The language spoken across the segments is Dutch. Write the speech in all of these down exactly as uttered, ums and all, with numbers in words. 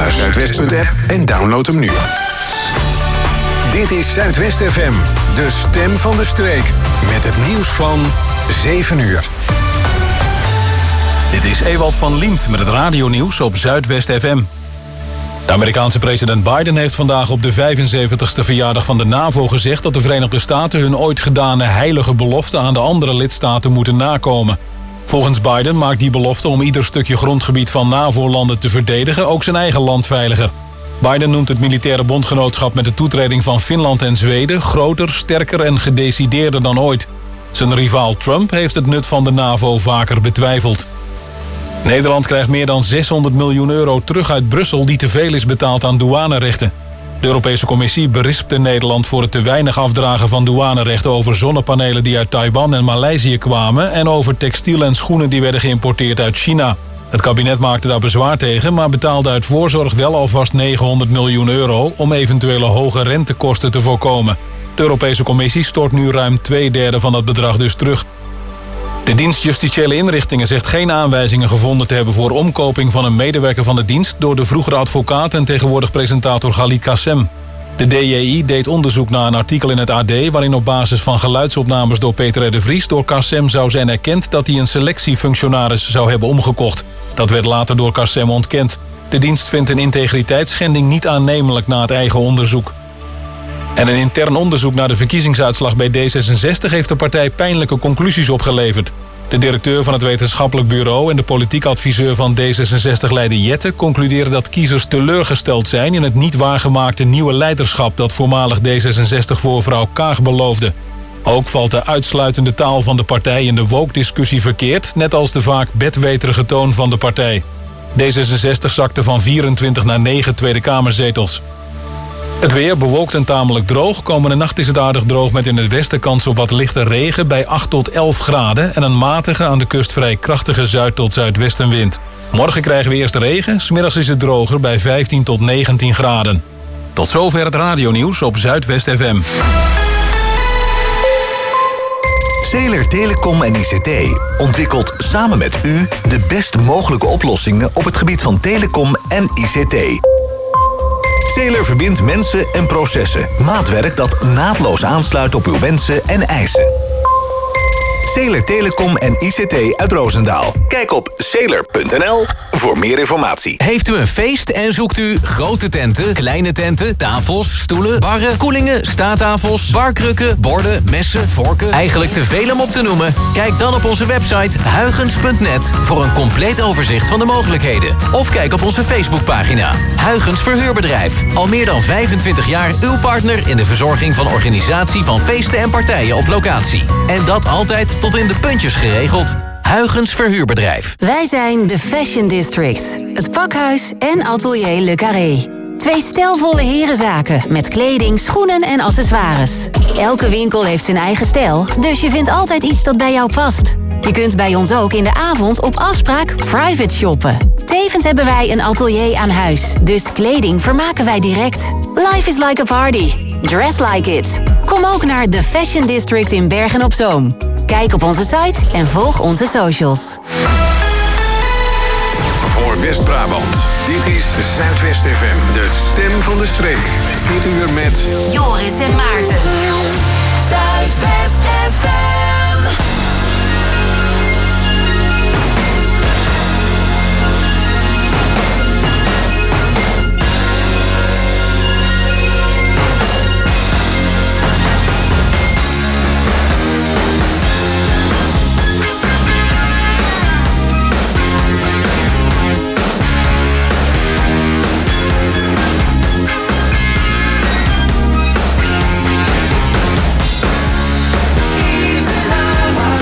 naar zuidwest punt app en download hem nu. Dit is Zuidwest F M, de stem van de streek. Met het nieuws van zeven uur. Dit is Ewald van Liemt met het radionieuws op Zuidwest F M. De Amerikaanse president Biden heeft vandaag op de vijfenzeventigste verjaardag van de NAVO gezegd dat de Verenigde Staten hun ooit gedane heilige belofte aan de andere lidstaten moeten nakomen. Volgens Biden maakt die belofte om ieder stukje grondgebied van NAVO-landen te verdedigen ook zijn eigen land veiliger. Biden noemt het militaire bondgenootschap met de toetreding van Finland en Zweden groter, sterker en gedecideerder dan ooit. Zijn rivaal Trump heeft het nut van de NAVO vaker betwijfeld. Nederland krijgt meer dan zeshonderd miljoen euro terug uit Brussel die te veel is betaald aan douanerechten. De Europese Commissie berispte Nederland voor het te weinig afdragen van douanerechten over zonnepanelen die uit Taiwan en Maleisië kwamen en over textiel en schoenen die werden geïmporteerd uit China. Het kabinet maakte daar bezwaar tegen, maar betaalde uit voorzorg wel alvast negenhonderd miljoen euro om eventuele hoge rentekosten te voorkomen. De Europese Commissie stort nu ruim twee derde van dat bedrag dus terug. De dienst Justitiële Inrichtingen zegt geen aanwijzingen gevonden te hebben voor omkoping van een medewerker van de dienst door de vroegere advocaat en tegenwoordig presentator Khalid Kassem. De D J I deed onderzoek naar een artikel in het A D waarin op basis van geluidsopnames door Peter R. de Vries door Kassem zou zijn erkend dat hij een selectiefunctionaris zou hebben omgekocht. Dat werd later door Kassem ontkend. De dienst vindt een integriteitsschending niet aannemelijk na het eigen onderzoek. En een intern onderzoek naar de verkiezingsuitslag bij D zesenzestig heeft de partij pijnlijke conclusies opgeleverd. De directeur van het wetenschappelijk bureau en de politiek adviseur van D zesenzestig-leider Jette concluderen dat kiezers teleurgesteld zijn in het niet waargemaakte nieuwe leiderschap dat voormalig D zesenzestig-voorvrouw Kaag beloofde. Ook valt de uitsluitende taal van de partij in de woke-discussie verkeerd, net als de vaak bedweterige toon van de partij. D zesenzestig zakte van vierentwintig naar negen Tweede Kamerzetels. Het weer bewolkt en tamelijk droog. Komende nacht is het aardig droog met in het westen kans op wat lichte regen bij acht tot elf graden... en een matige, aan de kust vrij krachtige zuid- tot zuidwestenwind. Morgen krijgen we eerst regen, 's middags is het droger bij vijftien tot negentien graden. Tot zover het radionieuws op Zuidwest F M. Zeeler Telecom en I C T ontwikkelt samen met u de best mogelijke oplossingen op het gebied van telecom en I C T. Zeeler verbindt mensen en processen. Maatwerk dat naadloos aansluit op uw wensen en eisen. Zeeler Telecom en I C T uit Roosendaal. Kijk op zeeler punt n l voor meer informatie. Heeft u een feest en zoekt u grote tenten, kleine tenten, tafels, stoelen, barren, koelingen, staattafels, barkrukken, borden, messen, vorken? Eigenlijk te veel om op te noemen? Kijk dan op onze website huygens punt net voor een compleet overzicht van de mogelijkheden. Of kijk op onze Facebookpagina. Huygens Verhuurbedrijf. Al meer dan vijfentwintig jaar uw partner in de verzorging van organisatie van feesten en partijen op locatie. En dat altijd tot in de puntjes geregeld. Huygens Verhuurbedrijf. Wij zijn de Fashion District. Het pakhuis en atelier Le Carré. Twee stijlvolle herenzaken met kleding, schoenen en accessoires. Elke winkel heeft zijn eigen stijl, dus je vindt altijd iets dat bij jou past. Je kunt bij ons ook in de avond op afspraak private shoppen. Tevens hebben wij een atelier aan huis, dus kleding vermaken wij direct. Life is like a party. Dress like it. Kom ook naar de Fashion District in Bergen-op-Zoom. Kijk op onze site en volg onze socials. Voor West-Brabant, dit is Zuidwest F M, de stem van de streek. Dit uur met Joris en Maarten. Zuidwest F M. Easy love.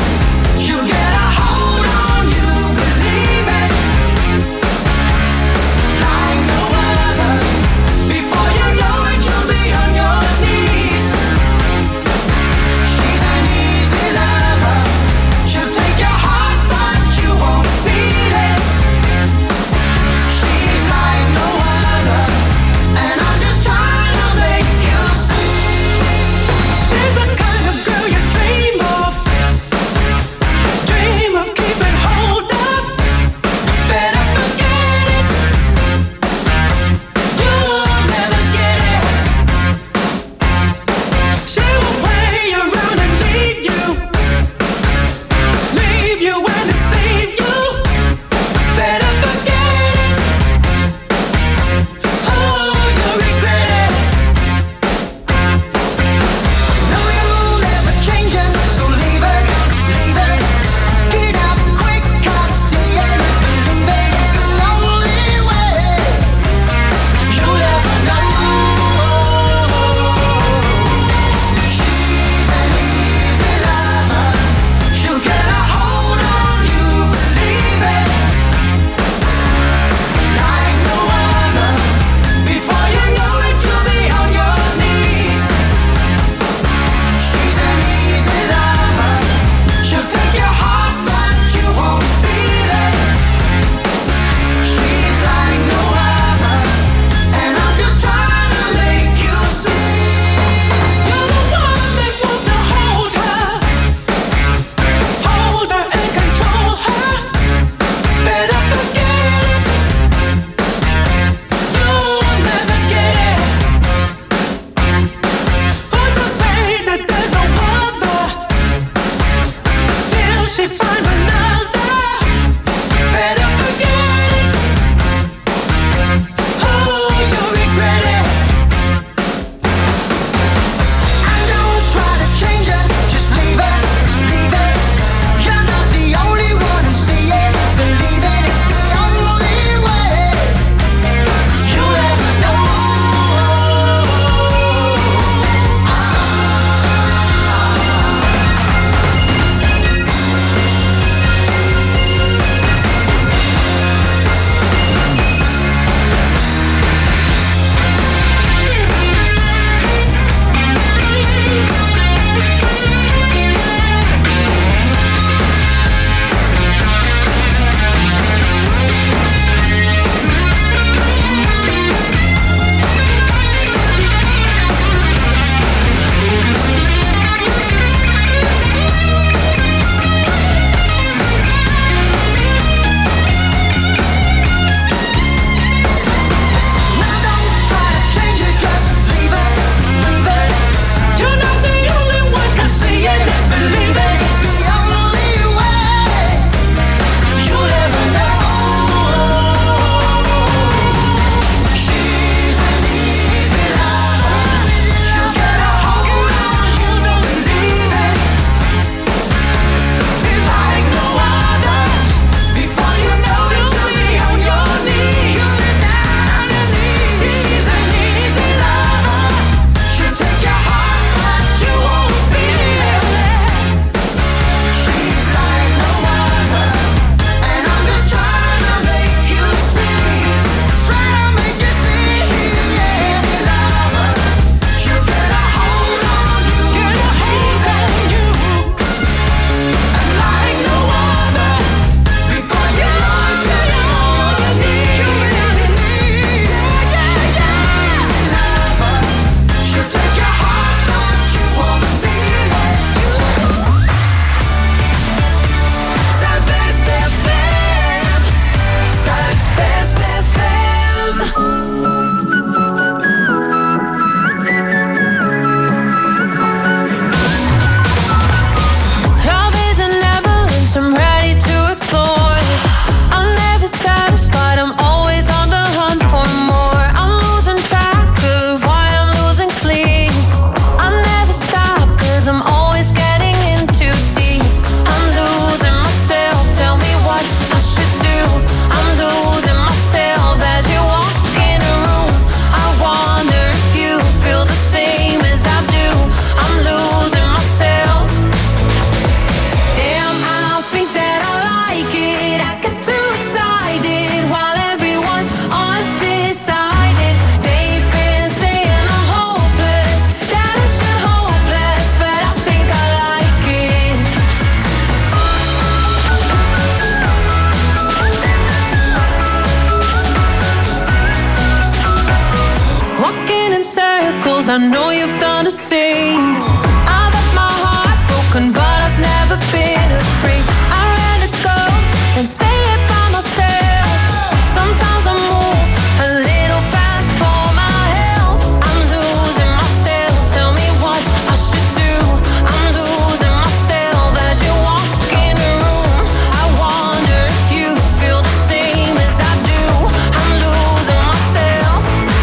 I know you've done the same. I've had my heart broken, but I've never been afraid. I ran to go and stay here by myself. Sometimes I move a little fast for my health. I'm losing myself, tell me what I should do. I'm losing myself as you walk in the room. I wonder if you feel the same as I do. I'm losing myself.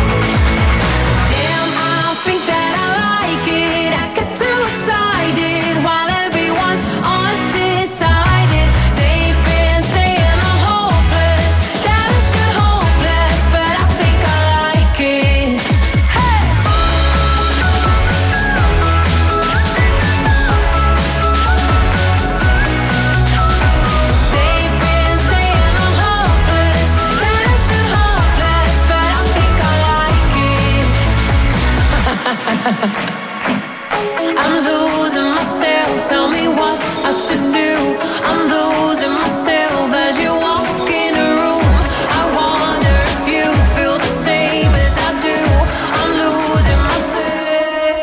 Damn, I think that I like it. I get too excited while everyone's undecided. They've been saying I'm hopeless, that I should hopeless, but I think I like it. Hey! They've been saying I'm hopeless, that I should hopeless, but I think I like it. I'm losing myself, tell me what I should do. I'm losing myself as you walk in the room. I wonder if you feel the same as I do. I'm losing myself.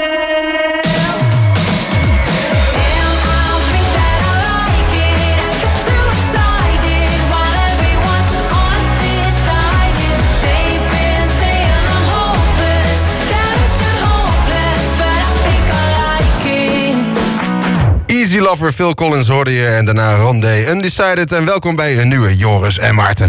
Damn, I think that I like it. I get too excited while everyone's undecided. They've been saying I'm hopeless, that I should hopeless, but I think I like it. Easy Lover, Phil Collins hoorde je en daarna Rondé Undecided. En welkom bij een nieuwe Joris en Maarten.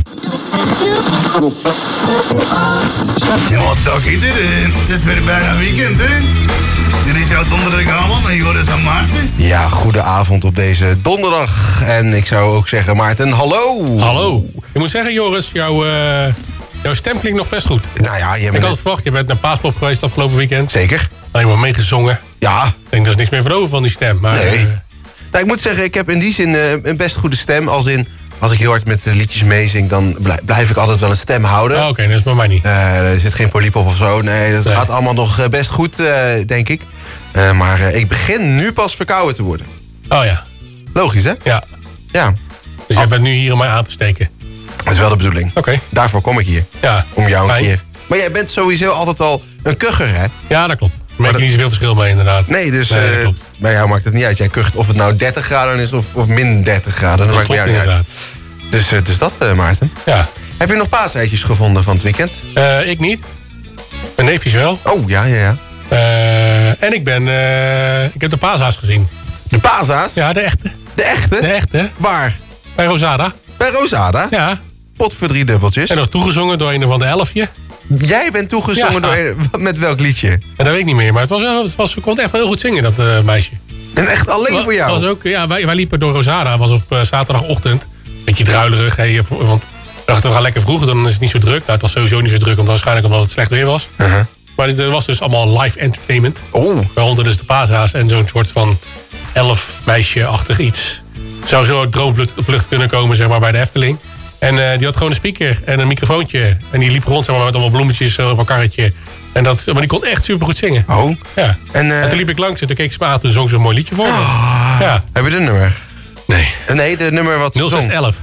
Wat dag iedereen. Het is weer bijna weekend, hè? Dit is jouw donderdagavond met Joris en Maarten. Ja, goede avond op deze donderdag. En ik zou ook zeggen, Maarten, hallo. Hallo. Ik moet zeggen, Joris, jouw, uh, jouw stem klinkt nog best goed. Nou ja, je Ik bent had het verwacht, je bent naar Paaspop geweest afgelopen weekend. zeker. Alleen maar meegezongen. Ja. Ik denk, daar is niks meer van over van die stem. Maar, Nee. uh, Nou, ik moet zeggen, ik heb in die zin uh, een best goede stem. Als in, als ik heel hard met uh, liedjes meezing, dan blij- blijf ik altijd wel een stem houden. oh, Oké, okay, dat is bij mij niet. Uh, er zit geen polyp op of zo. Nee, dat Nee. gaat allemaal nog uh, best goed, uh, denk ik. Uh, maar uh, ik begin nu pas verkouden te worden. Oh ja, Logisch, hè? ja. Ja, Dus jij bent nu hier om mij aan te steken. dat is wel de bedoeling. Oké, Daarvoor kom ik hier. ja. Om jou een Fijn. keer. Maar jij bent sowieso altijd al een kucher, hè? Ja, dat klopt. Daar merk dat- je niet zoveel verschil mee, inderdaad. Nee, dus Nee, dat uh, klopt. bij jou maakt het niet uit. Jij kucht of het nou dertig graden is of, of min dertig graden. Dat, Dat maakt bij klopt jou niet uit. inderdaad. Dus, uh, dus dat, uh, Maarten. Ja. Heb je nog paaseitjes gevonden van het weekend? Uh, ik niet. Mijn neefjes wel. Oh, ja, ja, ja. Uh, en ik ben... Uh, ik heb de paashaas gezien. De paasa's? Ja, de echte. De echte? De echte. Waar? Bij Rosada. Bij Rosada? Ja. Pot voor drie dubbeltjes. En nog toegezongen door een van de elfje. Jij bent toegezongen Ja. door een, met welk liedje? En dat weet ik niet meer. Maar het was wel, het was, ze kon echt wel heel goed zingen, dat uh, meisje. En echt alleen Wa- voor jou? Was ook, ja, wij, wij liepen door Rosada. was op uh, zaterdagochtend. Beetje druilerig. Hè, want we dachten, we gaan lekker vroeg. Dan is het niet zo druk. Nou, het was sowieso niet zo druk. Omdat, waarschijnlijk omdat het slecht weer was. Uh-huh. Maar er was dus allemaal live entertainment. Oh. Waaronder dus de paashaas en zo'n soort van elf meisje-achtig iets. Zou zo droomvlucht vlucht kunnen komen, zeg maar, bij de Efteling. En uh, die had gewoon een speaker en een microfoontje. En die liep rond, zeg maar, met allemaal bloemetjes uh, op een karretje. En dat, maar die kon echt supergoed zingen. Oh. Ja. En, uh, En toen liep ik langs en toen keek ze me aan. Toen zong ze een mooi liedje voor me. Ah. Ja. Heb je de nummer? Nee. Uh, Nee, de nummer wat ze nul zes zong. elf.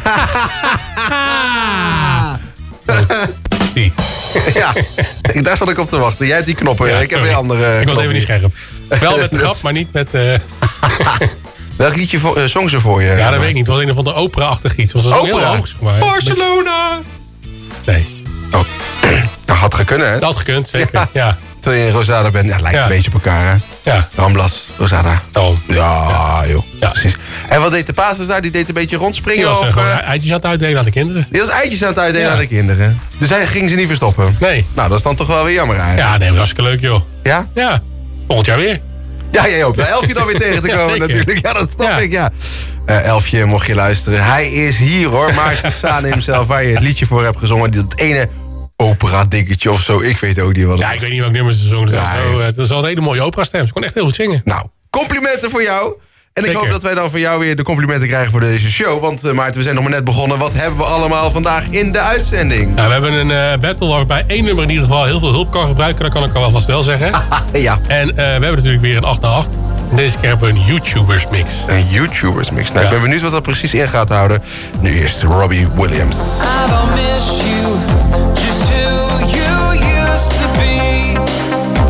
Die. Ja, daar zat ik op te wachten. Jij hebt die knoppen. Ja, ik heb sorry. weer andere Ik was knoppen even niet hier. scherp. Wel met de grap, maar niet met... Uh... Welk liedje vo- uh, zong ze voor je? Ja, dat weet ik niet. Het was een of andere opera-achtig iets. Het was ook heel Opera? hoog, zeg maar. Barcelona! Nee. Oh, dat had gekund, hè? Dat had gekund, zeker. Ja. Ja. Terwijl je in Rosada bent. Ja, lijkt Ja. een beetje op elkaar, hè? Ja. Ramblas, Rosada. Oh. Ja, joh. Ja. Precies. En wat deed de Paasers daar? Die deed een beetje rondspringen? Die was uh, of, gewoon uh, eitjes aan het uitdelen aan de kinderen. die was eitjes aan het uitdelen Ja. aan de kinderen. Dus hij ging ze niet verstoppen? Nee. Nou, dat is dan toch wel weer jammer eigenlijk. Ja, nee, dat was hartstikke leuk, joh. Ja? Ja. Volgend jaar weer. Ja, jij ook. De Elfje dan weer tegen te Ja, komen zeker. natuurlijk. Ja, dat snap Ja. ik, ja. Uh, Elfje, mocht je luisteren. Hij is hier, hoor. Maarten Sane hemzelf, waar je het liedje voor hebt gezongen. Dat ene opera-dingetje of zo. Ik weet ook niet wat het Ja, is. ik weet niet welk nummer ze zong. Dus Ja, dat, is zo, uh, dat is wel een hele mooie opera-stem. Ze kon echt heel goed zingen. Nou, complimenten voor jou. En ik Zeker. hoop dat wij dan van jou weer de complimenten krijgen voor deze show. Want uh, Maarten, we zijn nog maar net begonnen. Wat hebben we allemaal vandaag in de uitzending? Nou, we hebben een uh, battle waarbij één nummer in ieder geval heel veel hulp kan gebruiken. Dat kan ik al vast wel zeggen. Ja, En uh, we hebben natuurlijk weer een acht na acht. En deze keer hebben we een YouTubers mix. een YouTubers mix. Nou, Ja. ik ben benieuwd wat dat precies in gaat houden. Nu eerst Robbie Williams. I don't miss you, just who you used to be.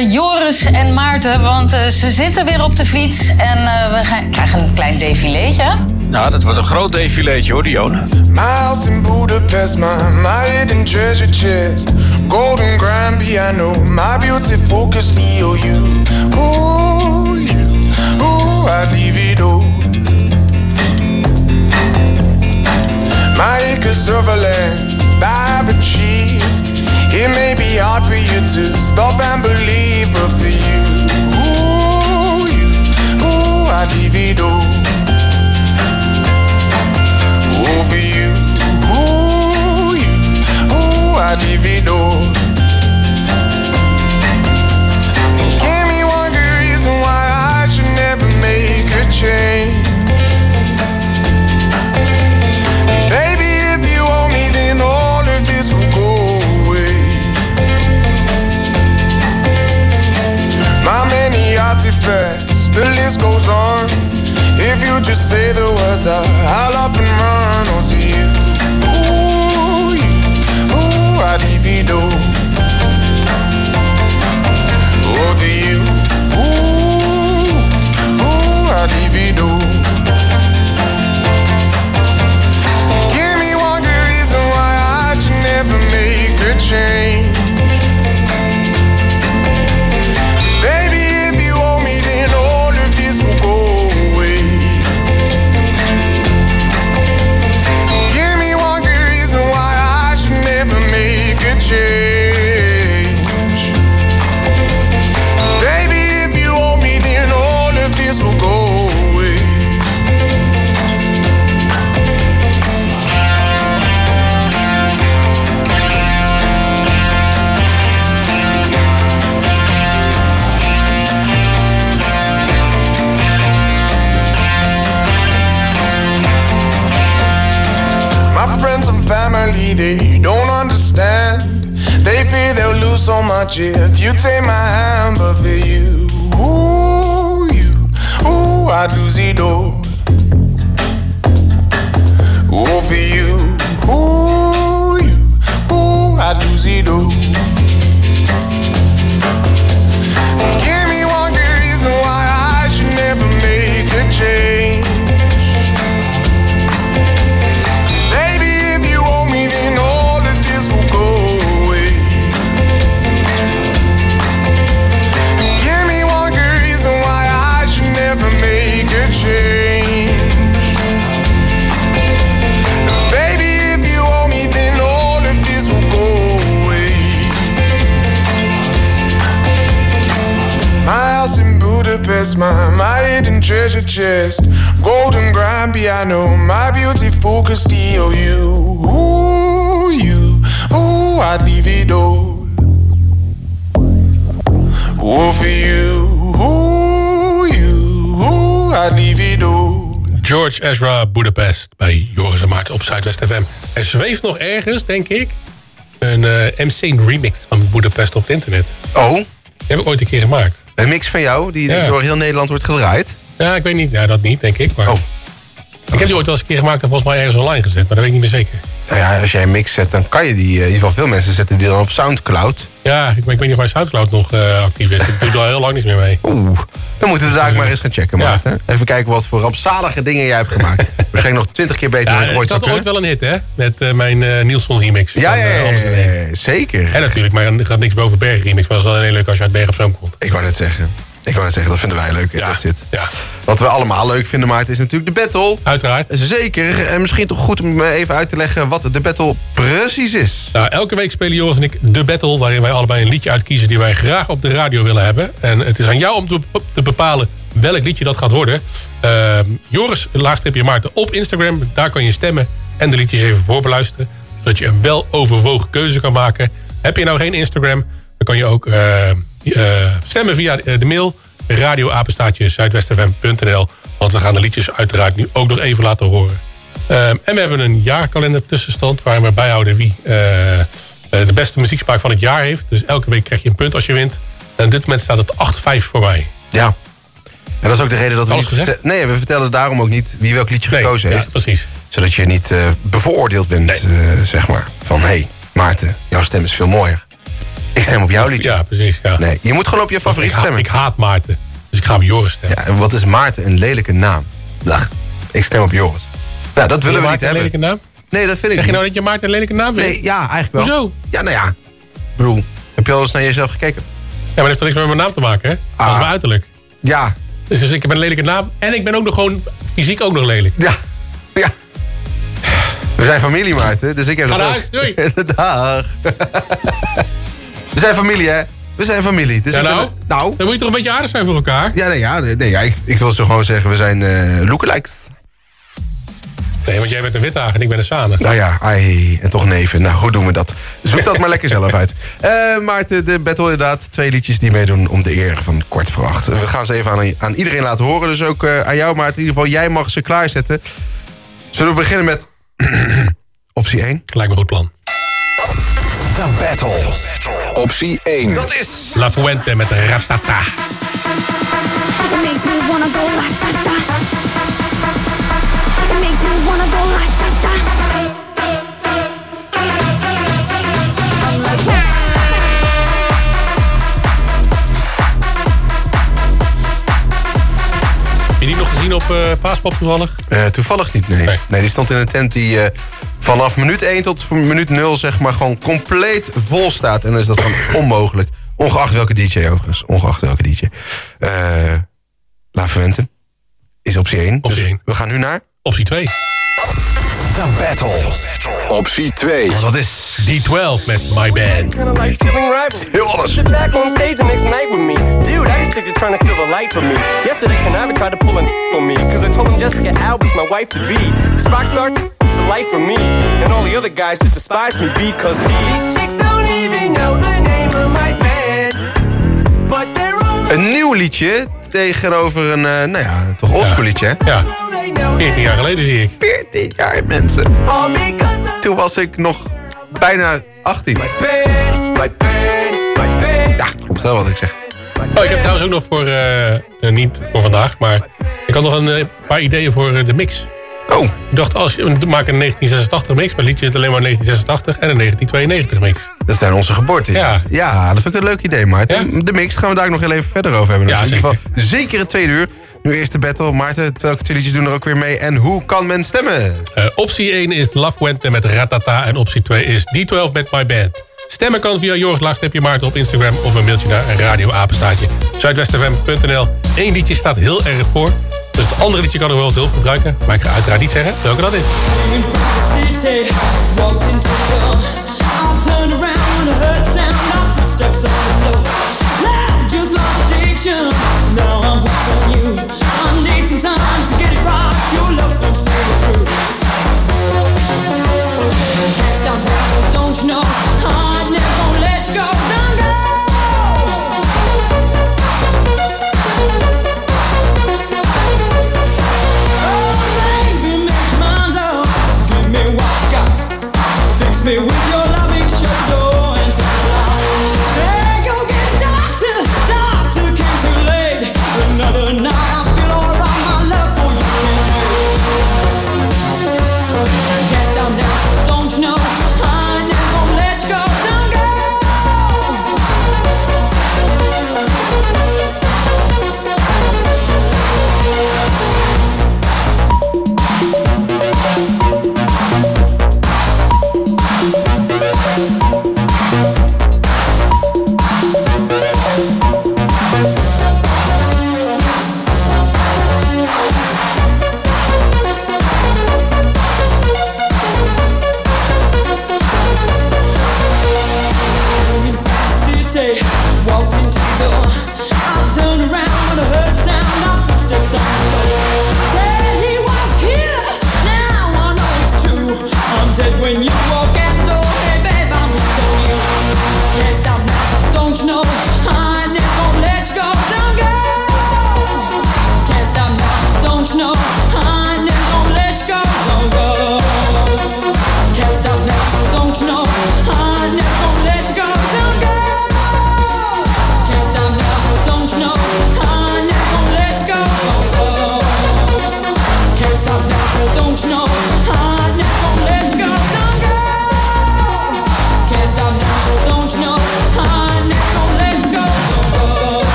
naar Joris en Maarten, want uh, ze zitten weer op de fiets en uh, we gaan, krijgen een klein defileetje. Nou, dat wordt een groot defileetje hoor, Dionne. My house in Budapest, my, my hidden treasure chest. Golden grand piano, my beauty focus, E O U. Ooh, you, ooh, I'd leave it all. My acres of land, I've achieved. It may be hard for you to stop and believe, but for you, ooh, you, ooh, I'd leave it all. Ooh, for you, ooh, you, ooh, I'd leave it all. And give me one good reason why I should never make a change. Baby, if you owe me, then all of this will go away. My many artifacts, the list goes on. If you just say the words, I'll up and run onto you. Ooh, you, ooh, I'd leave it all. Over you, ooh, ooh, I'd leave it all. Give me one good reason why I should never make a change. Baby, if you owe me, then all of this will go away. Give me one good reason why I should never make a change. Baby, if you owe me, then all of this will go away. My friends and family, they don't understand. They fear they'll lose so much if you take my hand. But for you, ooh, you, ooh, I'd lose it all. Ooh, for you, ooh, you, ooh, I'd lose it all. Give me one good reason why I should never make a change. Baby, if you owe me, then all of this will go away. Give me one good reason why I should never make a change. Baby, if you owe me, then all of this will go away. My house in Budapest, my, my hidden treasure chest. Golden grand piano, my beauty focused E O U. Ooh, you, ooh, I'd leave it all. Ooh, for you, ooh, you, ooh, I'd leave it all. George Ezra Budapest bij Joris en Maarten op Zuidwest F M. Er zweeft nog ergens, denk ik, een uh, M C remix van Budapest op het internet. Oh? Die heb ik ooit een keer gemaakt. Een mix van jou, die Ja. door heel Nederland wordt gedraaid? Ja, ik weet niet. Ja, dat niet, denk ik. Maar... Oh. Ik heb die ooit wel eens een keer gemaakt en volgens mij ergens online gezet. Maar dat weet ik niet meer zeker. Nou ja, als jij een mix zet, dan kan je die... In ieder geval veel mensen zetten die dan op Soundcloud. Ja, ik, maar ik weet niet of mijn Soundcloud nog uh, actief is. Ik doe er al heel lang niets meer mee. Oeh, dan moeten we daar uh, maar eens gaan checken, ja. Maarten. Even kijken wat voor rampzalige dingen jij hebt gemaakt. Waarschijnlijk nog twintig keer beter Ja, dan ik ooit ik had zou ooit kunnen. wel een hit, hè? Met uh, mijn uh, Nielsen remix. Ja, van, ja, uh, ja, Alles ja, Erheen. ja, zeker. En natuurlijk, maar er gaat niks boven Berg remix. Maar dat is wel heel leuk als je uit Berg op Zoom komt. Ik wou net zeggen. Ik wou net zeggen, dat vinden wij leuk. Ja. Dat zit. Ja. Wat we allemaal leuk vinden, Maarten, is natuurlijk de battle. Uiteraard. Zeker. En misschien toch goed om even uit te leggen wat de battle precies is. Nou, elke week spelen Joris en ik de battle, waarin wij allebei een liedje uitkiezen die wij graag op de radio willen hebben. En het is aan jou om te, te bepalen welk liedje dat gaat worden. Uh, Joris, laagstripje Maarten, op Instagram. Daar kan je stemmen en de liedjes even voorbeluisteren. Zodat je een wel overwogen keuze kan maken. Heb je nou geen Instagram, dan kan je ook uh, uh, stemmen via de mail radioapenstaatje zuidwestfm punt n l. Want we gaan de liedjes uiteraard nu ook nog even laten horen. Uh, en we hebben een jaarkalender tussenstand waarin we bijhouden wie uh, de beste muzieksmaak van het jaar heeft. Dus elke week krijg je een punt als je wint. En op dit moment staat het acht vijf voor mij. Ja. En dat is ook de reden dat we Alles niet... gezegd? Nee, we vertellen daarom ook niet wie welk liedje Nee, gekozen ja, heeft. precies. Zodat je niet uh, bevooroordeeld bent, Nee. uh, zeg maar. Van, hé, hey, Maarten, jouw stem is veel mooier. Ik stem op jouw liedje. Ja, precies. Ja. Nee, je moet gewoon op je favoriet ik ha- stemmen. Ik haat Maarten. Dus ik ga op Joris stemmen. Ja, en wat is Maarten? Een lelijke naam. Dag. Ik stem op Joris. Nou, dat willen we niet Maarten hebben. een lelijke naam? Nee, dat vind ik Zeg je niet. nou dat je Maarten een lelijke naam vindt? Nee, ja, eigenlijk wel. Hoezo? Ja, nou ja. Ik bedoel, heb je al eens naar jezelf gekeken? Ja, maar dat heeft toch niks met mijn naam te maken, hè? Dat is Ah. mijn uiterlijk. Ja. Dus, dus ik heb een lelijke naam. En ik ben ook nog gewoon fysiek ook nog lelijk. Ja. Ja. We zijn familie, Maarten. Dus ik heb Ga dat naar ook. huis, doei. Dag. We zijn familie, hè? We zijn familie. Dus Ja, ik ben- nou? nou? Dan moet je toch een beetje aardig zijn voor elkaar? Ja, nee, ja, nee, nee, ja ik, ik wil zo gewoon zeggen, we zijn eh lookalikes. Nee, want jij bent een Withagen en ik ben een Sane. Nou ja, ai, en toch neven. Nou, hoe doen we dat? Zoek dat maar lekker zelf uit. Uh, Maarten, de battle inderdaad. Twee liedjes die meedoen om de eer van kwart voor acht. We gaan ze even aan, aan iedereen laten horen. Dus ook uh, aan jou, Maarten. In ieder geval, jij mag ze klaarzetten. Zullen we beginnen met optie één? Lijkt me een goed plan. The Battle. Optie één. Dat is... La Fuente met Ratata. It makes me wanna go like that, that. It makes me wanna go like that, that. I'm like, Heb je die nog gezien op uh, Paaspop toevallig? Uh, toevallig niet, nee. nee. Nee, die stond in een tent die uh, vanaf minuut één tot minuut nul zeg maar gewoon compleet vol staat. En dan is dat dan onmogelijk. Ongeacht welke D J overigens. Ongeacht welke D J. Uh, La Fuente is optie één. Optie dus één. We gaan nu naar... Optie twee. The Battle. Optie twee. Oh, dat is... D twaalf met My Band. Heel anders. Sit back on stage the next night with me. Dude, I just think they're trying to steal the light from me. Yesterday, Canava tried to pull an on me. Cause I told him Jessica Alba's my wife to be. This rock star is the life for me. And all the other guys just despise me because these chicks don't even know the name of my band. But they're all... Een nieuw liedje tegenover een, uh, nou ja, toch oldschool liedje, hè? Ja. veertien jaar geleden zie ik. veertien jaar, mensen. Toen was ik nog bijna achttien. Ja, klopt wel wat ik zeg. Oh, ik heb trouwens ook nog voor, uh, uh, niet voor vandaag, maar ik had nog een uh, paar ideeën voor uh, de mix. Oh. Ik dacht, als je maak een negentien zesentachtig mix, maar liedje is alleen maar negentien zesentachtig en een negentien tweeënnegentig mix. Dat zijn onze geboorte. Ja. Ja, dat vind ik een leuk idee, Maarten. Ja? De mix gaan we daar nog heel even verder over hebben. Ja, in ieder zeker. geval zeker het tweede uur. Nu eerst de battle. Maarten, welke twee liedjes doen er ook weer mee? En hoe kan men stemmen? Uh, optie één is La Fuente met Ratata en optie twee is D twaalf met My Band. Stemmen kan via Joris Laagstepje Maarten op Instagram of een mailtje naar radioapenstaatje zuidwest f m punt n l. Eén liedje staat heel erg voor, dus het andere liedje kan nog wel wat hulp gebruiken. Maar ik ga uiteraard niet zeggen welke dat is. me with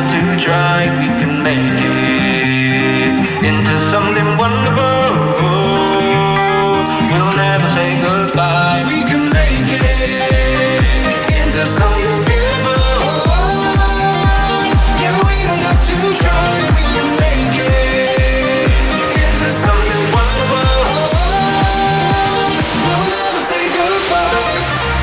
have to try, we can make it into something wonderful. We'll never say goodbye. We can make it into something beautiful. Yeah, we don't have to try, we can make it into something wonderful. We'll never say goodbye.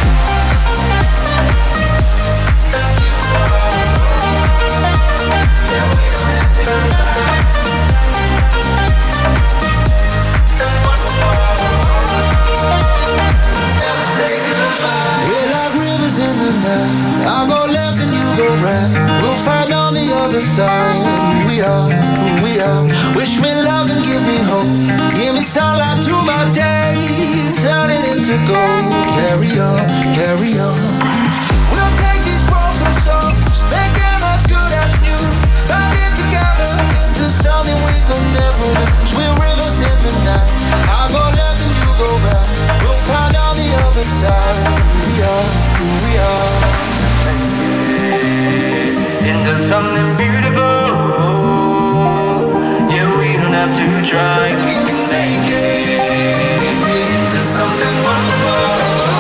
I'll go left and you go right. We'll find on the other side who we are, who we are. Wish me love and give me hope. Give me sunlight through my day. Turn it into gold. Carry on, carry on. We'll take these broken songs, make them as good as new. Bind it together into something we could never lose. We're rivers in the night. I'll go left and you go right. We'll find on the other side who we are, who we are. Into something beautiful. Yeah, we don't have to try. We can make it into something wonderful.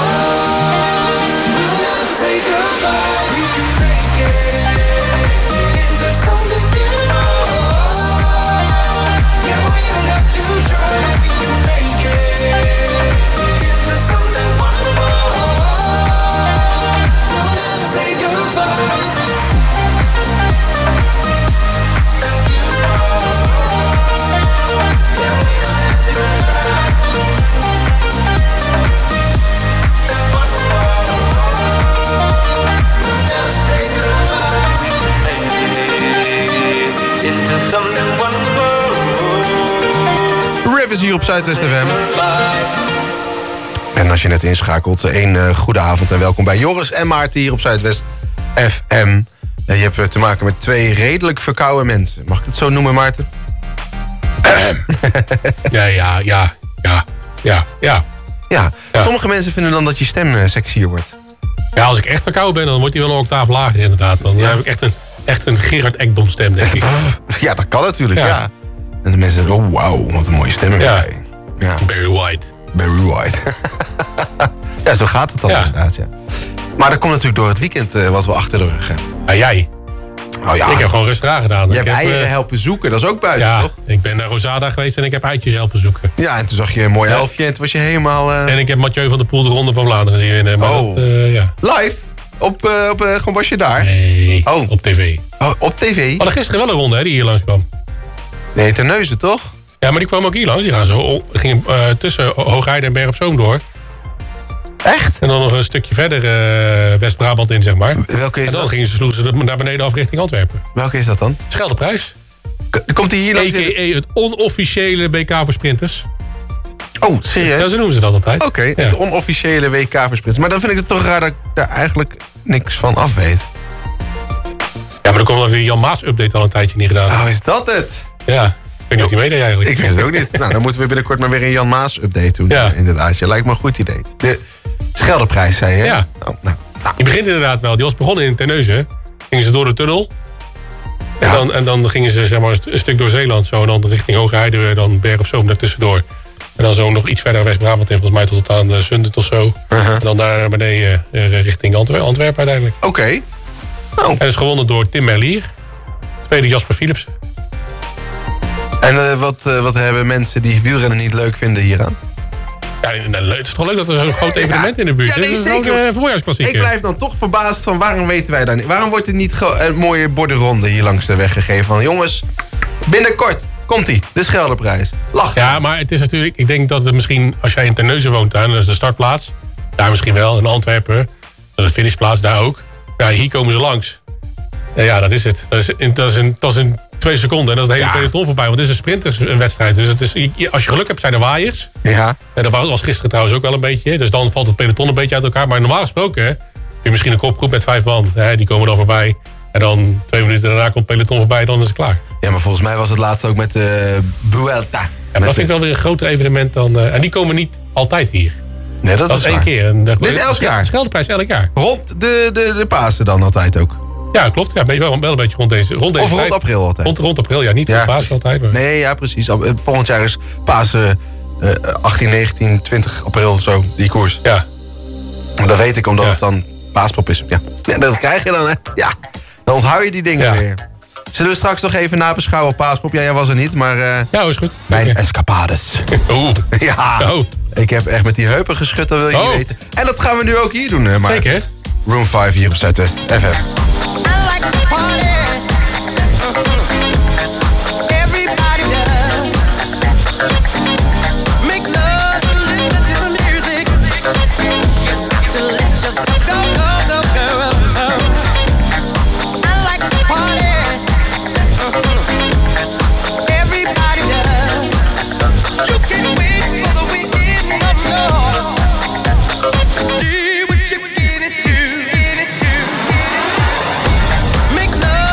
We'll never say goodbye. We can make it into something beautiful. Yeah, we don't have to try. We can make it into something wonderful. We'll never say goodbye. Rivers hier op Zuidwest F M. En als je net inschakelt, een uh, goede avond en welkom bij Joris en Maarten hier op Zuidwest F M. Ja, je hebt te maken met twee redelijk verkouden mensen. Mag ik het zo noemen, Maarten? ja, ja, ja, ja, ja, ja. Ja, sommige mensen vinden dan dat je stem uh, sexier wordt. Ja, als ik echt verkouden ben, dan wordt hij wel een octaaf lager inderdaad. Dan ja. heb ik echt een, echt een Gerard Ekdom stem, denk ik. Ja, dat kan natuurlijk, ja. ja. En de mensen zeggen, oh wauw, wat een mooie stem heb ja. jij. Ja. Barry White. Barry White. Ja, zo gaat het dan ja. inderdaad, ja. Maar dat komt natuurlijk door het weekend uh, wat we achter de rug hebben. Ja, jij? Oh, ja. Ik heb gewoon rustig aangedaan. Je hebt heb, eieren uh, helpen zoeken, dat is ook buiten, ja, toch? Ik ben naar Rosada geweest en ik heb eitjes helpen zoeken. Ja, en toen zag je een mooi ja. elfje en toen was je helemaal... Uh... En ik heb Mathieu van der Poel de Ronde van Vlaanderen zien winnen. Maar oh. dat, uh, ja. Live? Op, uh, op uh, gewoon was je daar? Nee, oh. op tv. Oh, op tv? We hadden gisteren wel een ronde hè, die hier langs kwam. Nee, Terneuzen toch? Ja, maar die kwam ook hier langs. Die gaan zo, gingen uh, tussen Hoogheide en Berg op Zoom door. Echt? En dan nog een stukje verder uh, West-Brabant in, zeg maar. Welke is en dan dat? gingen ze, sloegen ze naar beneden af richting Antwerpen. Welke is dat dan? Scheldeprijs. K- komt die hier langs? A K A het onofficiële W K voor sprinters. Oh, serieus? Ja, zo noemen ze dat altijd. Oké, okay, ja. Het onofficiële W K voor sprinters. Maar dan vind ik het toch raar dat ik daar eigenlijk niks van af weet. Ja, maar er komt dan weer Jan Maas update al een tijdje niet gedaan. Oh, is dat het? Ja. Ik weet niet of hij meedeed eigenlijk. Ik weet het ook niet. Nou, dan moeten we binnenkort maar weer een Jan Maas update doen. Ja. Inderdaad, je lijkt me een goed idee. De Scheldeprijs, zei je? Ja. Oh, nou, nou. Die begint inderdaad wel. Die was begonnen in Terneuzen. Gingen ze door de tunnel. Ja. En, dan, en dan gingen ze zeg maar, een stuk door Zeeland. Zo, en dan richting Hoogheide. Dan Berg op Zoom daartussendoor. En dan zo nog iets verder West-Brabant in. Volgens mij tot aan uh, Zundert of zo. Uh-huh. En dan daar naar beneden uh, richting Antwer- Antwerpen uiteindelijk. Oké. Okay. Oh. En dat is gewonnen door Tim Merlier. Tweede Jasper Philipsen. En uh, wat, uh, wat hebben mensen die wielrennen niet leuk vinden hieraan? Ja, het is toch leuk dat er zo'n groot evenement ja. in de buurt ja, nee, is. Dat is ook een voorjaarsklassieker. Ik blijf dan toch verbaasd van waarom weten wij daar niet. Waarom wordt er niet ge- een mooie bordenronde hier langs de weg gegeven? Van jongens, binnenkort komt-ie, de Scheldeprijs. Lach. Ja, maar het is natuurlijk, ik denk dat het misschien, als jij in Terneuzen woont, daar, dat is de startplaats. Daar misschien wel, in Antwerpen, dat is de finishplaats, daar ook. Ja, hier komen ze langs. Ja, ja dat is het. Dat is, in, dat is, in, dat is in twee seconden en dat is de hele ja. peloton voorbij. Want het is een sprinterswedstrijd. Dus het is, als je geluk hebt, zijn er waaiers. Ja. En dat was gisteren trouwens ook wel een beetje. Dus dan valt het peloton een beetje uit elkaar. Maar normaal gesproken heb je misschien een kopgroep met vijf man. Hè, die komen dan voorbij. En dan twee minuten daarna komt het peloton voorbij. Dan is het klaar. Ja, maar volgens mij was het laatst ook met de Vuelta. Ja, maar dat vind ik wel weer een groter evenement dan... Uh, en die komen niet altijd hier. Nee, dat, dat is één waar. keer. En de, dus elk jaar? Scheldeprijs elk jaar. Rond de, de, de Pasen dan altijd ook? Ja, Ja, klopt. Ja, ben je wel, wel een beetje rond deze, rond deze Of rond tijd. april altijd. Rond, rond april, ja. Niet Ja. voor Pasen altijd. Maar... Nee, ja, precies. Volgend jaar is Pasen uh, achttien, negentien, twintig april of zo, die koers. Ja. Dat weet ik, omdat Ja. het dan paaspop is. Ja. Ja, dat krijg je dan, hè. Ja. Dan onthoud je die dingen Ja. weer. Zullen we straks nog even nabeschouwen op paaspop? Ja, jij was er niet, maar... Uh, ja, is goed. Mijn Okay. escapades. Oeh. Ja. Oh. Ik heb echt met die heupen geschud, dat wil je Oh. niet weten. En dat gaan we nu ook hier doen, hè, maar. Zeker. Room vijf hier op Zuidwest F M. Make love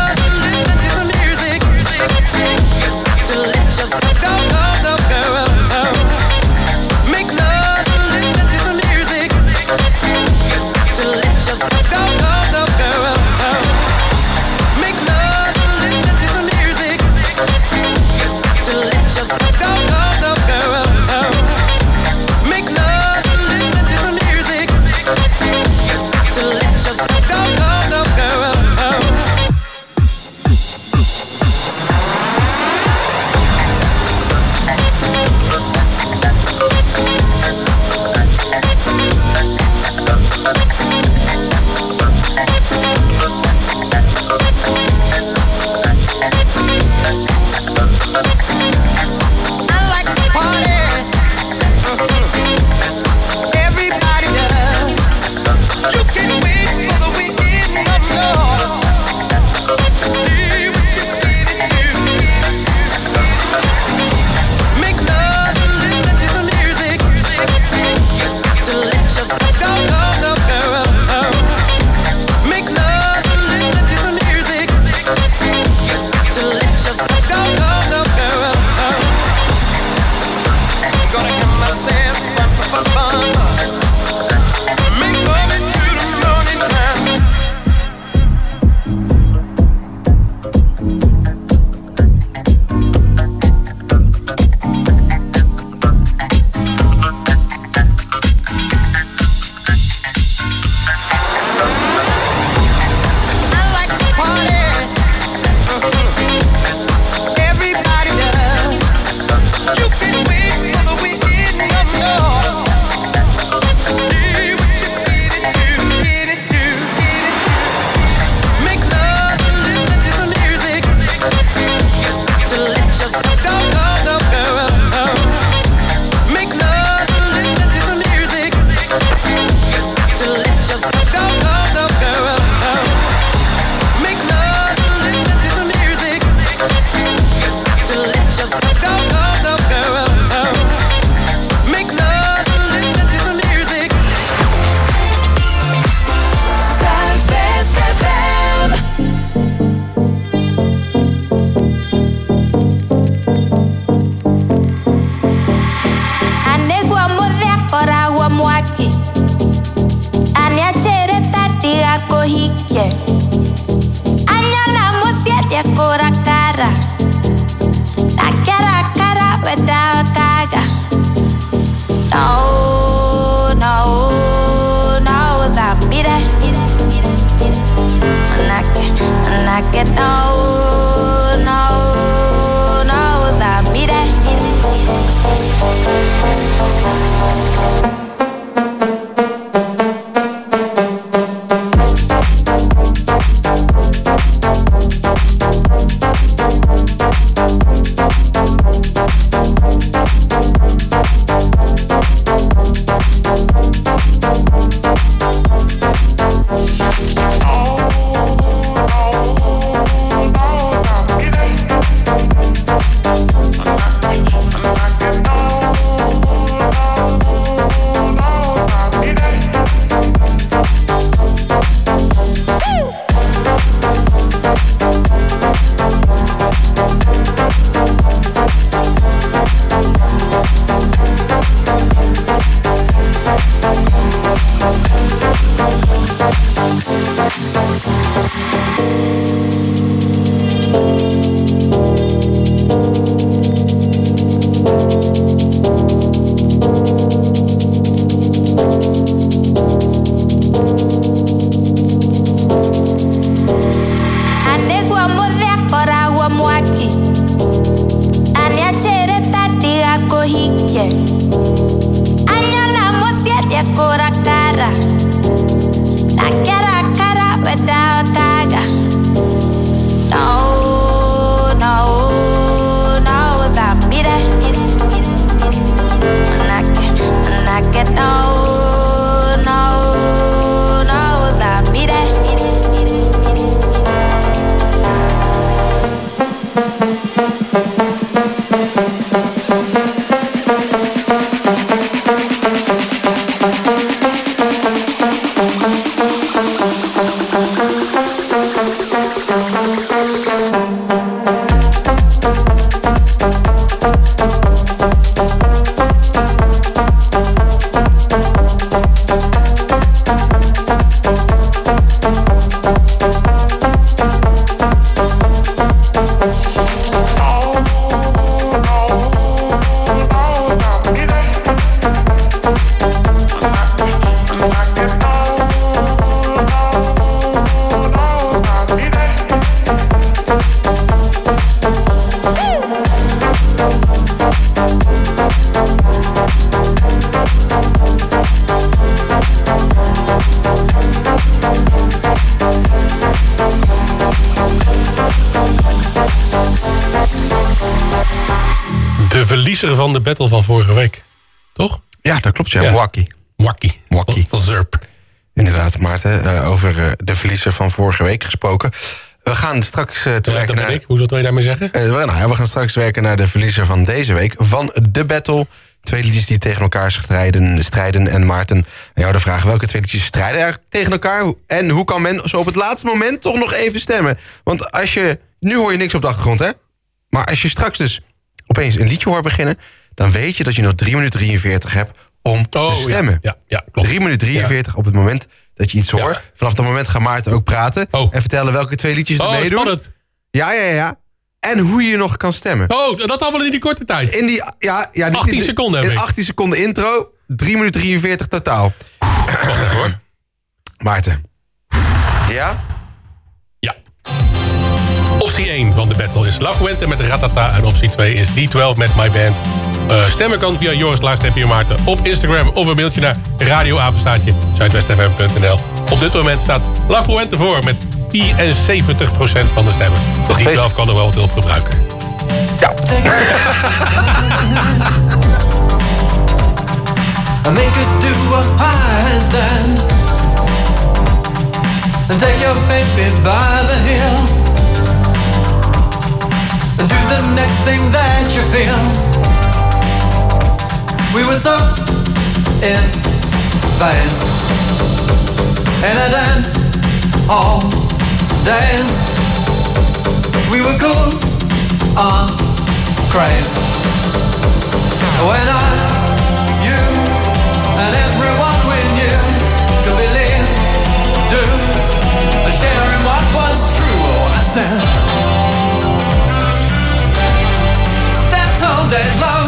De verliezer van de battle van vorige week. Toch? Ja, dat klopt, ja. ja. Mwakkie. Mwakkie. Mwakkie. Van Zurp. Inderdaad, Maarten. Uh, over uh, de verliezer van vorige week gesproken. We gaan straks uh, te ja, werken dat ben naar... ik. Hoe wil je daarmee zeggen? Uh, we, nou ja, we gaan straks werken naar de verliezer van deze week. Van de battle. Twee liedjes die tegen elkaar strijden. strijden. En Maarten, aan jou de vraag: welke twee liedjes strijden eigenlijk tegen elkaar? En hoe kan men zo op het laatste moment toch nog even stemmen? Want als je... Nu hoor je niks op de achtergrond, hè? Maar als je straks dus opeens een liedje hoort beginnen... dan weet je dat je nog drie minuten drieënveertig hebt om oh, te stemmen. Ja, ja, ja, klopt. drie minuten drieënveertig ja. op het moment dat je iets hoort. Ja. Vanaf dat moment gaat Maarten ook praten. Oh. En vertellen welke twee liedjes er oh, meedoen. Spannend. Ja, ja, ja. En hoe je nog kan stemmen. Oh, dat allemaal in die korte tijd. In die, ja, ja, achttien in, seconden heb in ik. achttien seconden intro. drie minuten drieënveertig totaal. Wacht even hoor. Maarten. Ja? Ja. Optie één van de battle is La Fuente met Ratata. En optie twee is D twaalf met My Band. Uh, stemmen kan via Joris Laagstepje Maarten op Instagram. Of een mailtje naar radioapenstaatje zuidwest f m punt n l. Op dit moment staat La Fuente voor met vierenzeventig procent van de stemmen. Dus D twaalf kan er wel wat hulp gebruiken. Ja. Make it do a handstand and take your baby by the heel and do the next thing that you feel. We were so in phase and I dance all days. We were cool on craze when I, you, and everyone we knew could believe, do, sharing what was true. Oh, I said, that's all days long.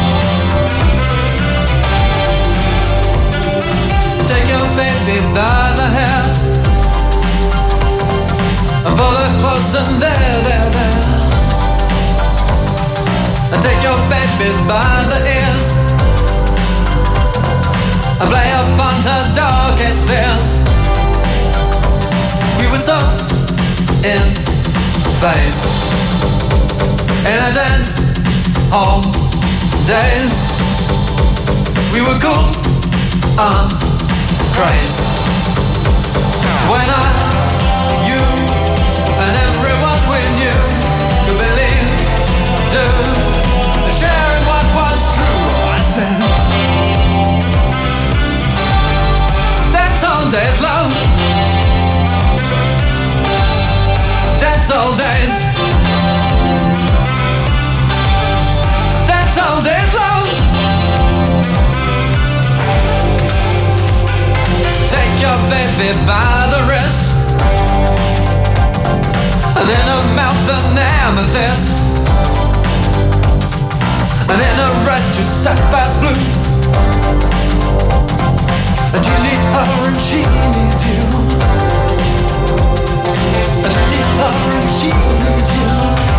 Take your baby by the hair and pull her close and there, there, there. And take your baby by the ears and play upon her darkest fears. We were so in phase in a dance hall days. We were cool on craze when I, you, and everyone we knew could believe, do, sharing what was true. I said, that's all days long. That's all days. That's all days long. Take your baby by the wrist and in her mouth an amethyst and in her eyes two sapphires blue. And you need her and she needs you. And you need her and she needs you.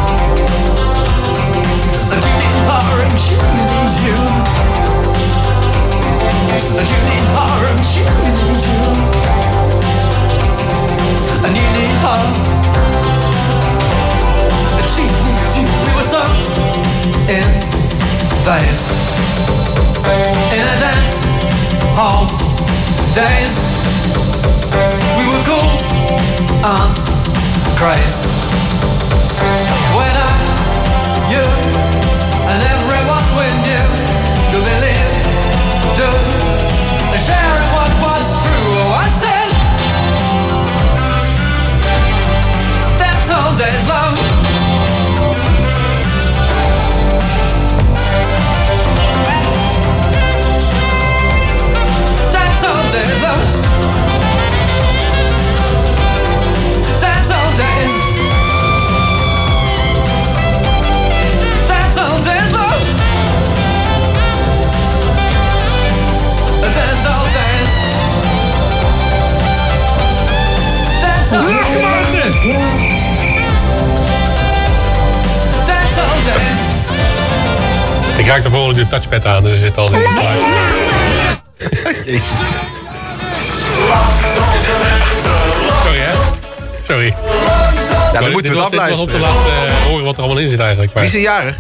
And you need her and she needs you. And you need her and she needs you. And you need her and she needs you. We were so in phase in a dance hall days. We were cool on craze when I, you, and everyone we knew could believe, do, sharing what was true. Oh, I said, that's all days long. That's all days long. That's all days. That's all days long. That's all days. That's all days. That's all days. Ik raak de behoorlijk de touchpad aan, dus er zit al in de Jezus. Sorry hè? Sorry. Ja, dan moeten we het dit was op te afluisteren. laat uh, horen wat er allemaal in zit eigenlijk. Maar, Wie is er jarig?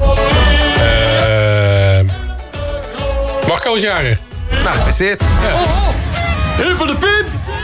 Uh, Marco is jarig. Nou, gefeliciteerd. Ja. Hier voor de piep!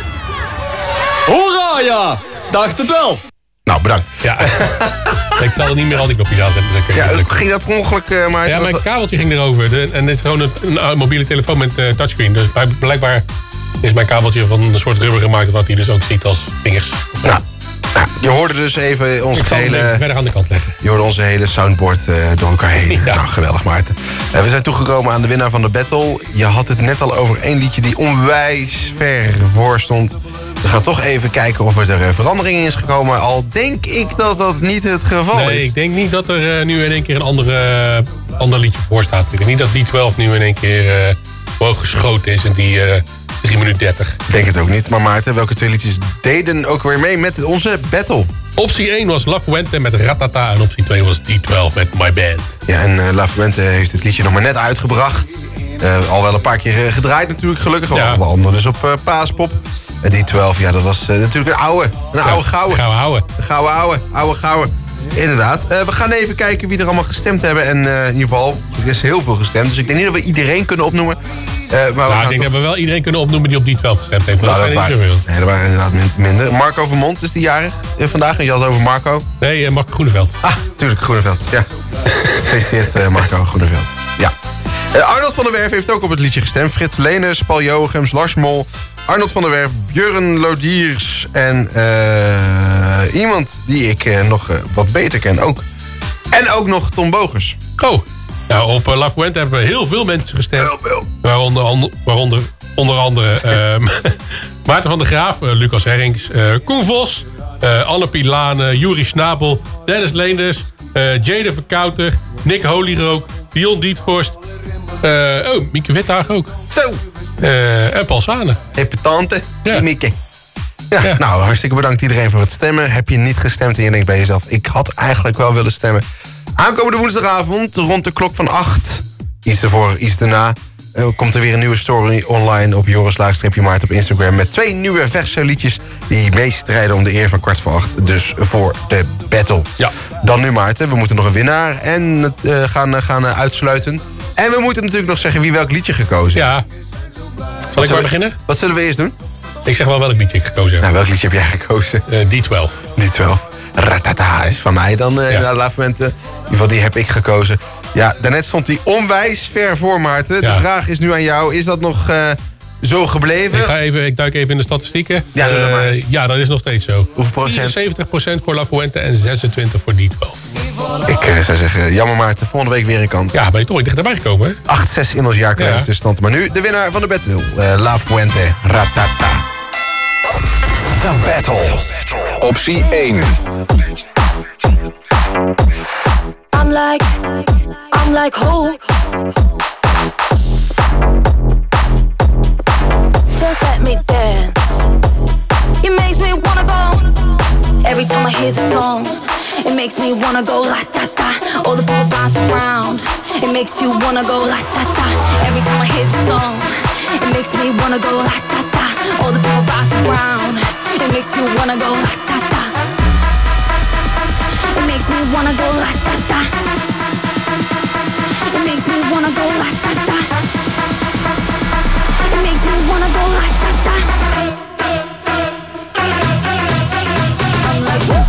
Hoera, ja! Dacht het wel! Nou, bedankt. Ja. Ik zal er niet meer al die knopjes aanzetten. Dan kun je Ja, druk. ging dat per ongeluk, uh, maar... Ja, mijn kabeltje ging erover. De, en dit is gewoon een, een mobiele telefoon met uh, touchscreen. Dus blijkbaar is mijn kabeltje van een soort rubber gemaakt... wat hij dus ook ziet als vingers. Nou, nou, je hoorde dus even onze Ik zal hele... hem even verder aan de kant leggen. Je hoorde onze hele soundboard uh, door elkaar heen. Ja. Nou, geweldig, Maarten. Uh, we zijn toegekomen aan de winnaar van de battle. Je had het net al over één liedje die onwijs ver voor stond. We gaan toch even kijken of er uh, verandering in is gekomen. Al denk ik dat dat niet het geval nee, is. ik denk niet dat er uh, nu in één keer een andere, uh, ander liedje voor staat. Ik denk niet dat D twaalf nu in één keer uh, hoog geschoten is in die uh, drie minuten dertig. Ik denk het ook niet. Maar Maarten, welke twee liedjes deden ook weer mee met onze battle? Optie één was La Fuente met Ratata en optie twee was D twaalf met My Band. Ja, en uh, La Fuente heeft het liedje nog maar net uitgebracht. Uh, al wel een paar keer uh, gedraaid natuurlijk, gelukkig. Ja. Al andere dus op uh, Paaspop. En die twaalf, ja, dat was uh, natuurlijk een oude. Een oude ja, gouden. Gouden ouwe. Een gouden ouwe. Oude gouden. Inderdaad. Uh, we gaan even kijken wie er allemaal gestemd hebben. En uh, in ieder geval, er is heel veel gestemd. Dus ik denk niet dat we iedereen kunnen opnoemen. Uh, maar nou, we ik denk toch... dat we wel iedereen kunnen opnoemen die op D twaalf gestemd heeft. Nou, dat dat zijn waren, niet zoveel. Nee, dat waren inderdaad minder. Marco Vermond is die jarig uh, vandaag. En je had het over Marco. Nee, uh, Marco Groeneveld. Ah, tuurlijk, Groeneveld. Ja. Gefeliciteerd, uh, Marco Groeneveld. Ja. Uh, Arnold van der Werf heeft ook op het liedje gestemd. Frits Leners, Paul Jochems, Lars Mol, Arnold van der Werf, Björn Lodiers en uh, iemand die ik uh, nog uh, wat beter ken ook. En ook nog Tom Bogers. Oh, nou, op uh, La Fuente hebben we heel veel mensen gestemd. Heel veel. Waaronder, onder, waaronder onder andere uh, Maarten van der Graaf, uh, Lucas Herrings, uh, Koen Vos, uh, Anne Pilane, Juri Snabel, Dennis Leenders, uh, Jade Verkouter, Nick Holyrook, Dion Dietvorst. Uh, oh, Mieke Withaag ook. Zo. Uh, en Paul Sane. Repetante, ja. die Mieke. Ja, ja, nou, hartstikke bedankt iedereen voor het stemmen. Heb je niet gestemd en je denkt bij jezelf... ik had eigenlijk wel willen stemmen. Aankomende woensdagavond, rond de klok van acht... iets ervoor, iets daarna... Uh, komt er weer een nieuwe story online op Joris Laagstreepje Maart op Instagram... met twee nieuwe verse liedjes die meestrijden om de eer van kwart voor acht. Dus voor de battle. Ja. Dan nu Maarten, we moeten nog een winnaar en uh, gaan, uh, gaan uh, uitsluiten. En we moeten natuurlijk nog zeggen wie welk liedje gekozen heeft. Ja. Zal ik maar beginnen? Wat zullen we eerst doen? Ik zeg wel welk liedje ik gekozen heb. Nou, welk liedje heb jij gekozen? Uh, D twaalf. D twaalf. Ratata is van mij dan. Uh, ja. Na moment, uh, in ieder geval, die heb ik gekozen. Ja, daarnet stond hij onwijs ver voor, Maarten. Ja. De vraag is nu aan jou. Is dat nog uh, zo gebleven? Ik, ga even, ik duik even in de statistieken. Ja, doe dat maar eens. Uh, ja, dat is nog steeds zo. Hoeveel procent? vierenzeventig procent voor La Fuente en zesentwintig voor D twaalf. Ik uh, zou zeggen, jammer Maarten, volgende week weer een kans. Ja, ben je toch niet dichterbij gekomen, hè? acht zes in ons jaar ja. tussenstand. Maar nu de winnaar van de battle. Uh, La Fuente, Ratata. The Battle. Optie één. I'm like, I'm like who? Just let me dance. It makes me wanna go. Every time I hear the song, it makes me wanna go la ta ta. All the people bounce around. It makes you wanna go la ta ta. Every time I hear the song, it makes me wanna go la ta ta. All the people bounce around. It makes you wanna go la ta ta. It makes me wanna go la ta ta. It makes me wanna go la ta ta. It makes me wanna go la ta ta. I'm like woo.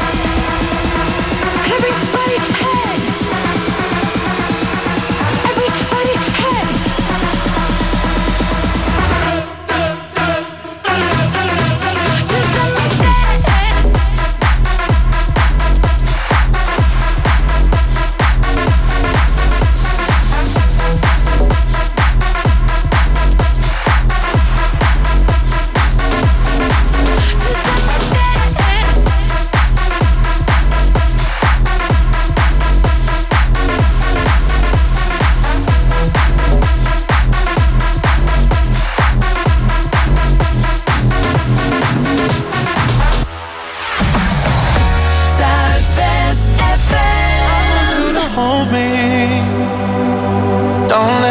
Everybody, hey.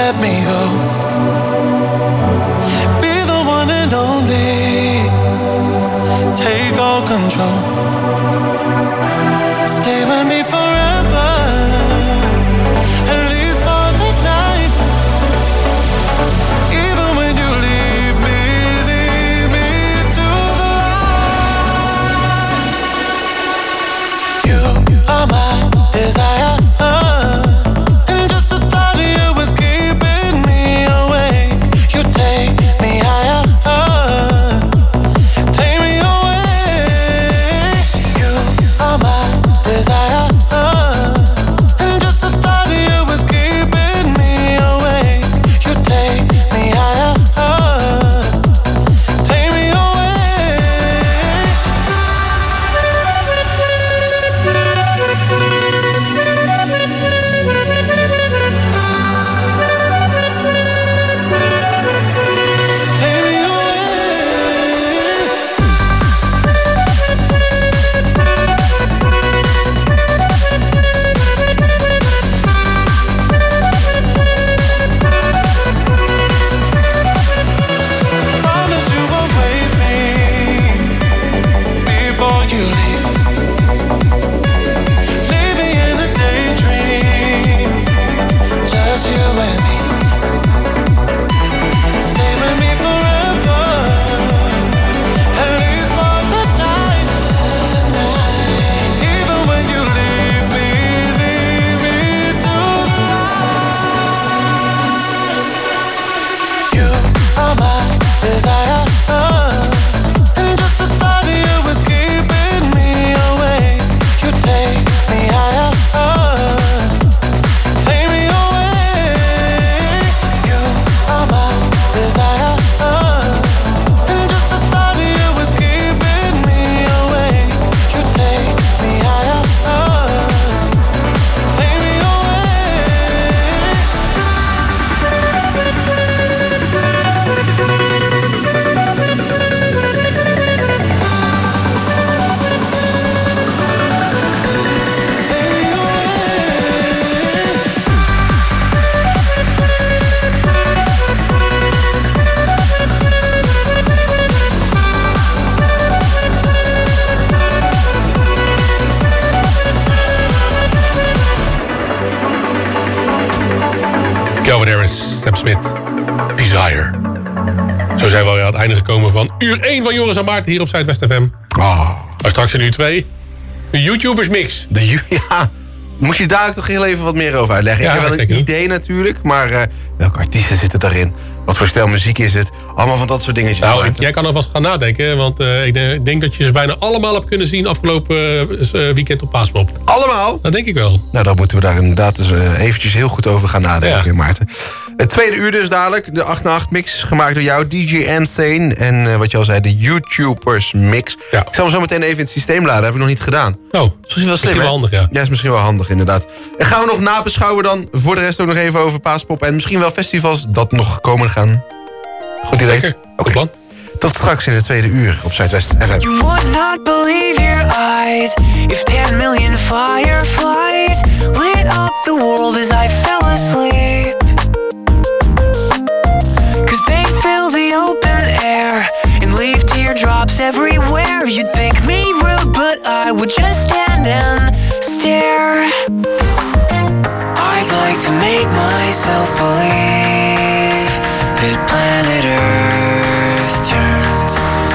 let me go. Be the one and only. Take all control. Stay with me forever. At least for the night. Even when you leave me, leave me to the light. You are my desire. And just the thought of you was keeping me awake. You take me higher. Take me away. You are my desire. And just the thought of you was keeping me awake. You take me higher. Take me away. Take me Promise you won't wait me before you leave. Leave me in a daydream, just you and me. Stay with me forever, at least for the night. Even when you leave me, leave me to the light. You are my desire. And just the thought of you was keeping me awake. You take me higher. Take me away. You are my desire. And just the thought of you was keeping me awake. You take me higher. Take me Calvin Harris, Sam Smith, Desire. Zo zijn we alweer aan het einde gekomen van uur één van Joris en Maarten hier op Zuidwest F M. Oh. Maar straks in uur twee, de YouTubers mix. De ju- ja, moet je daar ook toch heel even wat meer over uitleggen? Ja, ik heb wel een zeker. idee natuurlijk, maar uh, welke artiesten zitten daarin? Wat voor stijl muziek is het? Allemaal van dat soort dingetjes. Nou, Maarten. jij kan alvast gaan nadenken, want uh, ik denk- denk dat je ze bijna allemaal hebt kunnen zien afgelopen uh, weekend op Paaspop. Allemaal? Dat denk ik wel. Nou, dan moeten we daar inderdaad eens uh, eventjes heel goed over gaan nadenken, ja. Maarten. Het tweede uur dus dadelijk, de acht na acht mix, gemaakt door jou, D J Insane. En uh, wat je al zei, de YouTubers mix. Ja. Ik zal hem zo meteen even in het systeem laden, heb ik nog niet gedaan. Oh, is misschien wel, slim, wel hè? handig, ja. Ja, is misschien wel handig, inderdaad. En gaan we nog nabeschouwen dan, voor de rest ook nog even over Paaspop. En misschien wel festivals dat nog komen gaan. Goed idee? Zeker, goed plan. Tot straks in het tweede uur op Zuidwest F M. You would not believe your eyes if ten million fireflies lit up the world as I fell asleep. Cause they fill the open air and leave teardrops everywhere. You'd think me rude, but I would just stand and stare. I'd like to make myself believe that planet Earth turns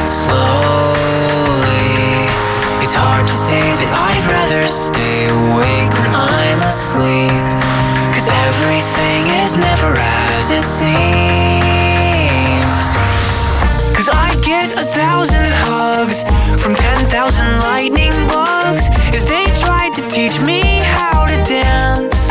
slowly. It's hard to say that I'd rather stay awake when I'm asleep. Cause everything is never as it seems. Cause I get a thousand hugs from ten thousand lightning bugs as they tried to teach me how to dance.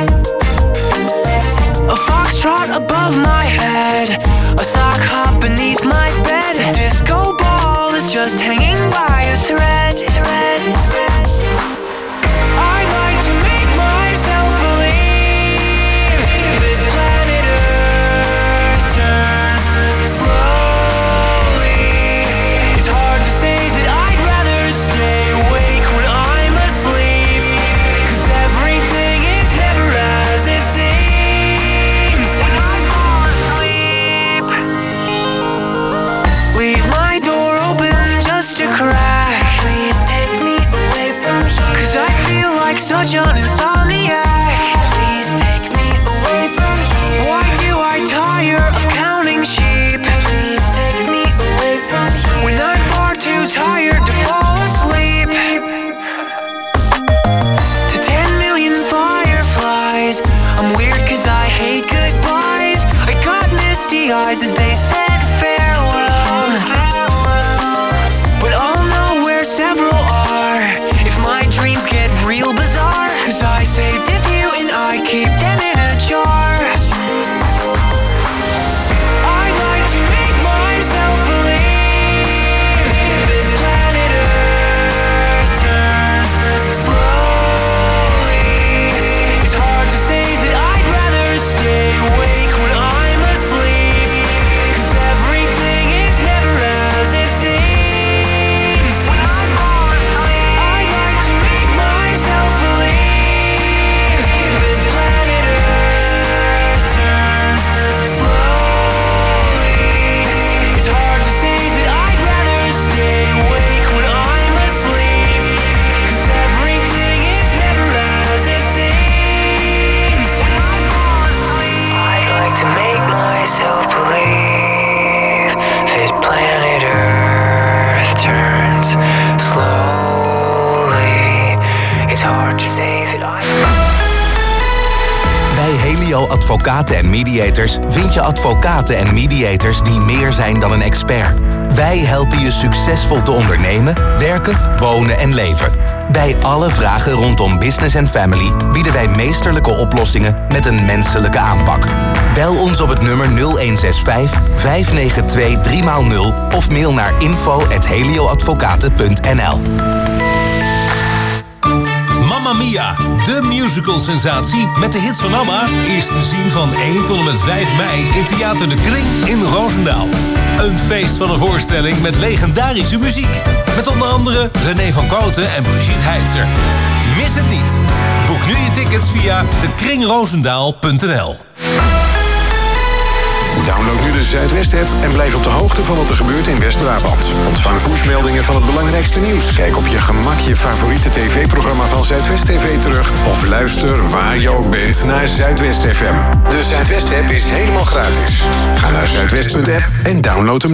A foxtrot above my head, a sock hop beneath my bed. A disco ball is just hanging by a thread, thread, thread. I'd like to make myself believe that planet Earth turns slowly. It's hard to say that I'd rather stay awake when I'm asleep. Cause everything is never as it seems. misty eyes as they said farewell. But I'll know where several are if my dreams get real bizarre. Cause I saved a few and I keep them in a jar. I'd like to make myself believe that planet Earth turns slowly. It's hard to say that I'd rather stay awake when I'm asleep. Cause everything is never as it seems. I'd like to make myself believe that planet Earth turns slowly. It's hard to say that I'd rather stay awake when I'm asleep. Cause everything is never as it seems. I'd like to make myself believe that planet Earth turns slowly. It's hard to say that I... Bij Helio Advocaten en Mediators vind je advocaten en mediators die meer zijn dan een expert. Wij helpen je succesvol te ondernemen, werken, wonen en leven. Bij alle vragen rondom business en family bieden wij meesterlijke oplossingen met een menselijke aanpak. Bel ons op het nummer nul een zes vijf, vijf negen twee, drie nul of mail naar info at helioadvocaten punt n l. Mamma Mia, de musical-sensatie met de hits van ABBA... is te zien van één tot en met vijf mei in Theater de Kring in Roosendaal. Een feest van een voorstelling met legendarische muziek. Met onder andere René van Kooten en Brigitte Heitzer. Mis het niet. Boek nu je tickets via de kring roosendaal punt n l. Download nu de Zuidwest-app en blijf op de hoogte van wat er gebeurt in West-Brabant. Ontvang pushmeldingen van het belangrijkste nieuws. Kijk op je gemak je favoriete tv-programma van Zuidwest T V terug. Of luister waar je ook bent naar Zuidwest F M. De Zuidwest-app is helemaal gratis. Ga naar zuidwest punt app en download hem.